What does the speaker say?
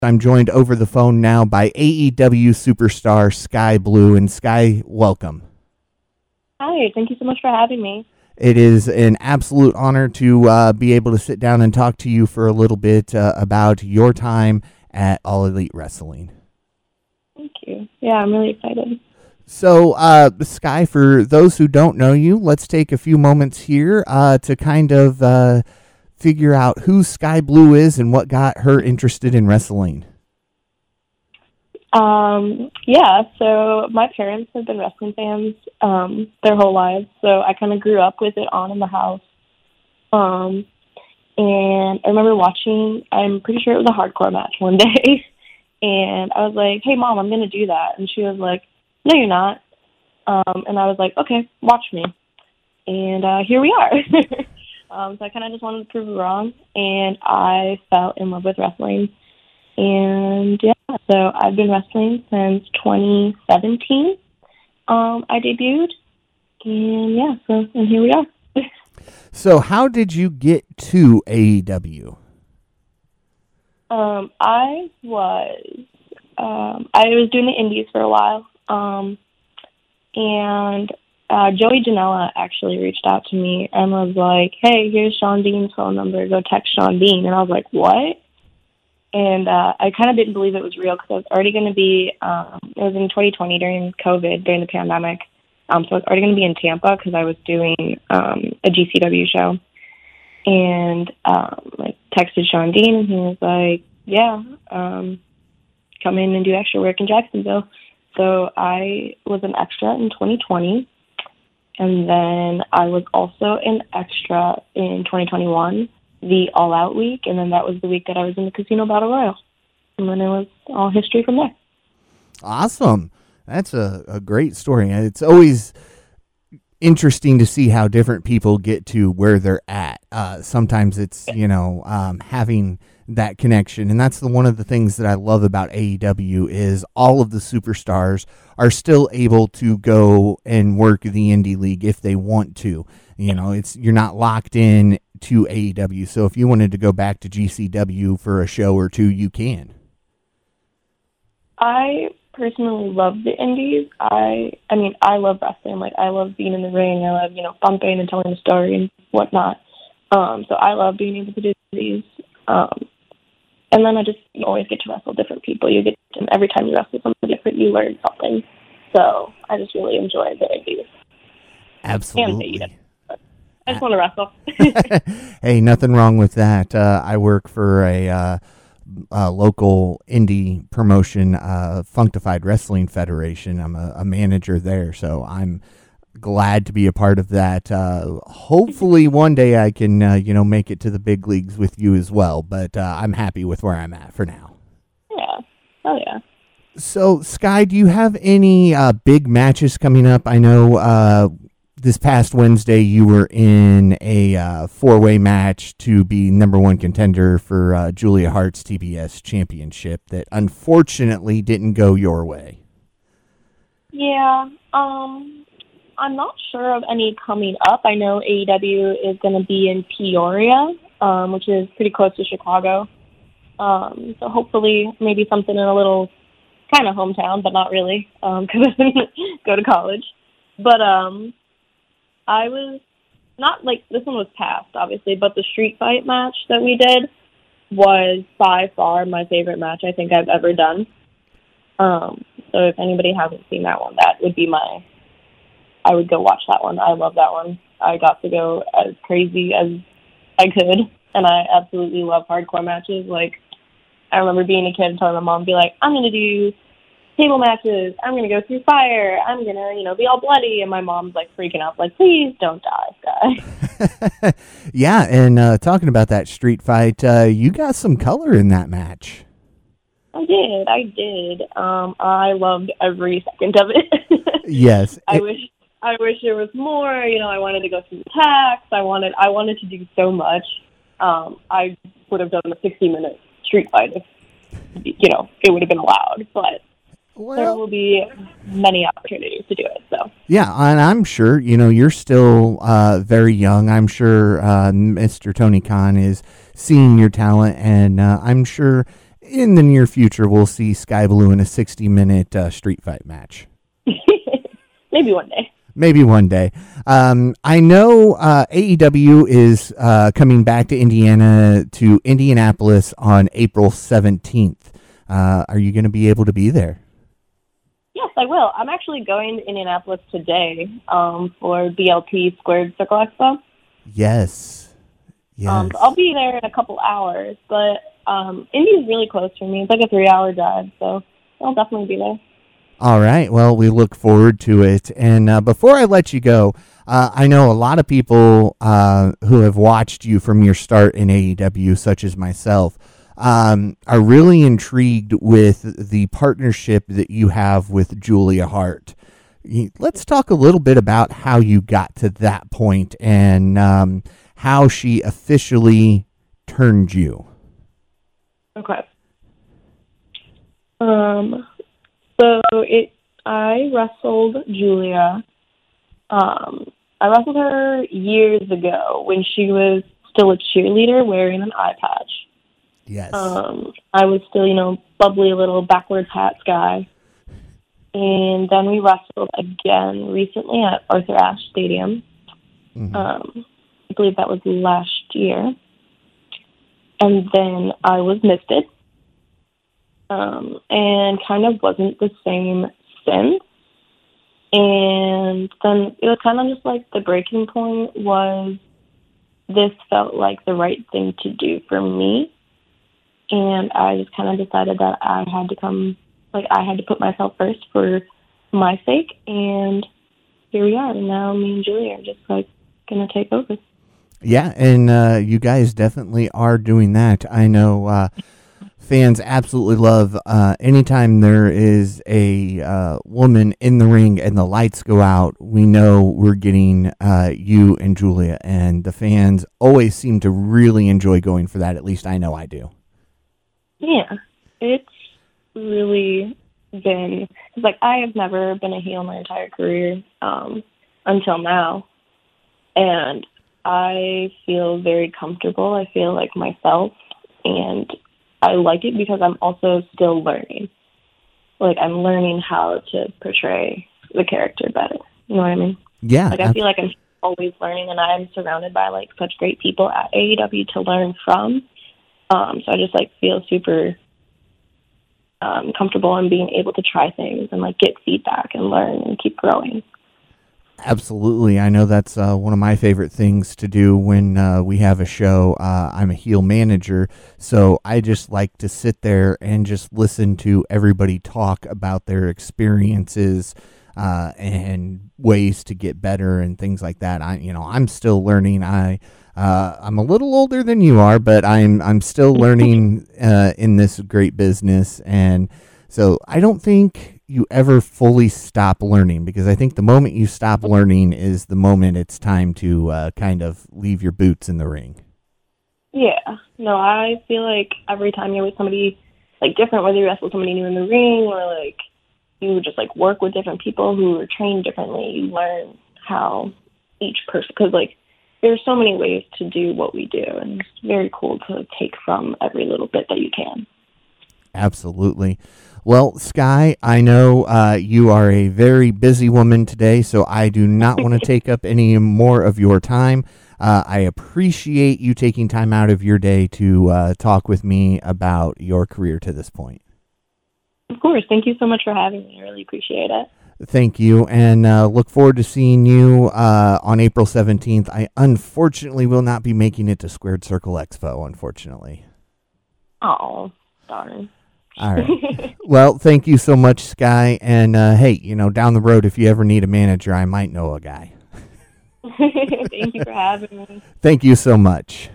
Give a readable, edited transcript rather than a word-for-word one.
I'm joined over the phone now by AEW superstar Sky Blue. And Sky, welcome. Hi, thank you so much for having me. It is an absolute honor to be able to sit down and talk to you for a little bit about your time at All Elite Wrestling. Thank you. Yeah, I'm really excited. So, Sky, for those who don't know you, let's take a few moments here to kind of figure out who Sky Blue is and what got her interested in wrestling. Yeah, so my parents have been wrestling fans their whole lives, so I kind of grew up with it on in the house. And I remember watching, I'm pretty sure it was a hardcore match one day, and I was like, hey, Mom, I'm going to do that. And she was like, no, you're not. And I was like, okay, watch me. And here we are. So I kind of just wanted to prove it wrong, and I fell in love with wrestling. And yeah, so I've been wrestling since 2017. I debuted, and yeah, and here we are. So how did you get to AEW? I was doing the indies for a while, and Joey Janela actually reached out to me and was like, hey, here's Sean Dean's phone number, go text Sean Dean. And I was like, what? And I kind of didn't believe it was real because I was already going to be, it was in 2020 during COVID, during the pandemic. So I was already going to be in Tampa because I was doing a GCW show. And I texted Sean Dean, and he was like, yeah, come in and do extra work in Jacksonville. So I was an extra in 2020. And then I was also an extra in 2021, the All Out week, and then that was the week that I was in the Casino Battle Royal. And then it was all history from there. Awesome. That's a great story. It's always interesting to see how different people get to where they're at. Sometimes it's, having that connection. And that's one of the things that I love about AEW is all of the superstars are still able to go and work the indie league if they want to. You're not locked in to AEW. So if you wanted to go back to GCW for a show or two, you can. I personally love the indies. I love wrestling. Like, I love being in the ring. I love, bumping and telling a story and whatnot. So I love being able to do these. And then you always get to wrestle different people. Every time you wrestle somebody different, you learn something. So I just really enjoy the indies. Absolutely. And I just want to wrestle. Hey, nothing wrong with that. I work for a local indie promotion, Functified Wrestling Federation. I'm a manager there, so I'm glad to be a part of that. Hopefully one day I can, make it to the big leagues with you as well, but I'm happy with where I'm at for now. Yeah. Oh, yeah. So, Sky, do you have any big matches coming up? I know this past Wednesday you were in a four-way match to be number one contender for Julia Hart's TBS championship that unfortunately didn't go your way. Yeah. I'm not sure of any coming up. I know AEW is going to be in Peoria, which is pretty close to Chicago. So hopefully maybe something in a little kind of hometown, but not really, because I didn't go to college. But I was not this one was past, obviously, but the street fight match that we did was by far my favorite match I think I've ever done. So if anybody hasn't seen that one, that would be I would go watch that one. I love that one. I got to go as crazy as I could, and I absolutely love hardcore matches. I remember being a kid and telling my mom, be like, I'm going to do table matches. I'm going to go through fire. I'm going to, be all bloody. And my mom's, freaking out, please don't die, Sky. Yeah, and talking about that street fight, you got some color in that match. I did. I loved every second of it. Yes. I wish there was more. I wanted to go through the tax. I wanted to do so much. I would have done a 60-minute street fight if, it would have been allowed. But there will be many opportunities to do it. So yeah, and I'm sure, you're still very young. I'm sure Mr. Tony Khan is seeing your talent, and I'm sure in the near future, we'll see Sky Blue in a 60-minute street fight match. Maybe one day. Maybe one day. I know AEW is coming back to Indianapolis on April 17th. Are you going to be able to be there? Yes, I will. I'm actually going to Indianapolis today for BLT Squared Circle Expo. Yes. I'll be there in a couple hours, but Indy's really close for me. It's like a 3-hour drive, so I'll definitely be there. All right. Well, we look forward to it. And before I let you go, I know a lot of people who have watched you from your start in AEW, such as myself, are really intrigued with the partnership that you have with Julia Hart. Let's talk a little bit about how you got to that point and how she officially turned you. Okay. So I wrestled Julia. I wrestled her years ago when she was still a cheerleader wearing an eye patch. Yes. I was still, bubbly little backwards hats guy. And then we wrestled again recently at Arthur Ashe Stadium. Mm-hmm. I believe that was last year. And then I was misted. And kind of wasn't the same since. And then it was kind of just like the breaking point was this felt like the right thing to do for me. And I just kind of decided that I had to put myself first for my sake. And here we are. And now me and Julia are just going to take over. Yeah. And you guys definitely are doing that. I know, fans absolutely love anytime there is a woman in the ring and the lights go out, we know we're getting you and Julia, and the fans always seem to really enjoy going for that. At least I know I do. Yeah, it's really been, I have never been a heel my entire career until now, and I feel very comfortable. I feel like myself, and I like it because I'm also still learning. I'm learning how to portray the character better. You know what I mean? Yeah. I feel like I'm always learning, and I'm surrounded by, such great people at AEW to learn from. So I just, feel super comfortable in being able to try things and, get feedback and learn and keep growing. Absolutely. I know that's one of my favorite things to do when we have a show. I'm a heel manager, so I just like to sit there and just listen to everybody talk about their experiences and ways to get better and things like that. I'm still learning. I'm a little older than you are, but I'm still learning in this great business, and so I don't think you ever fully stop learning, because I think the moment you stop learning is the moment it's time to kind of leave your boots in the ring. Yeah. No, I feel like every time you're with somebody different, whether you wrestle somebody new in the ring or you just work with different people who are trained differently, you learn how each person, because there's so many ways to do what we do, and it's very cool to take from every little bit that you can. Absolutely. Well, Sky, I know you are a very busy woman today, so I do not want to take up any more of your time. I appreciate you taking time out of your day to talk with me about your career to this point. Of course. Thank you so much for having me. I really appreciate it. Thank you, and look forward to seeing you on April 17th. I unfortunately will not be making it to Squared Circle Expo, unfortunately. Oh, darn. All right. Well, thank you so much, Sky. And, hey, down the road, if you ever need a manager, I might know a guy. Thank you for having me. Thank you so much.